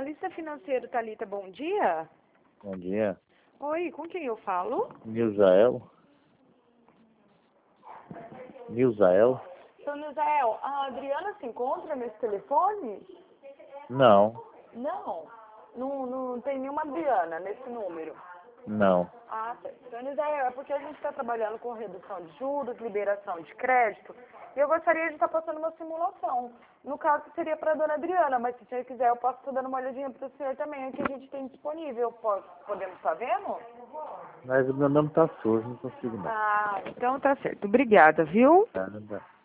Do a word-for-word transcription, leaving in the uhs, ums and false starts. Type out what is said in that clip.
Analista financeiro, Thalita, bom dia. Bom dia. Oi, com quem eu falo? Nilzael. Nilzael? Seu Nilzael, a Adriana se encontra nesse telefone? Não, Não, não, não tem nenhuma Adriana nesse número. não. Ah, certo. Seu Nilzael, é porque a gente está trabalhando com redução de juros, liberação de crédito, e eu gostaria de estar passando uma simulação. No caso, seria para a dona Adriana, mas se o senhor quiser, eu posso estar dando uma olhadinha para o senhor também, o que a gente tem disponível. Posso, podemos estar vendo? Mas o meu nome tá sujo, não consigo não. Ah, então tá certo. Obrigada, viu? Tá, não dá.